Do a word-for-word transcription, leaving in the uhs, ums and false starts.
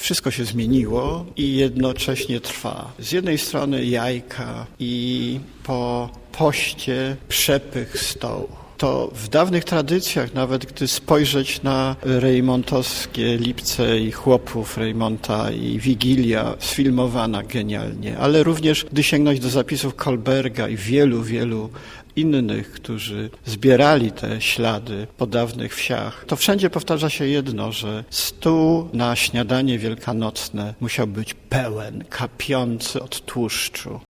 wszystko się zmieniło i jednocześnie trwa. Z jednej strony jajka i po poście przepych stołu. To w dawnych tradycjach, nawet gdy spojrzeć na rejmontowskie lipce i chłopów Rejmonta i Wigilia, sfilmowana genialnie, ale również gdy sięgnąć do zapisów Kolberga i wielu, wielu innych, którzy zbierali te ślady po dawnych wsiach, to wszędzie powtarza się jedno, że stół na śniadanie wielkanocne musiał być pełen, kapiący od tłuszczu.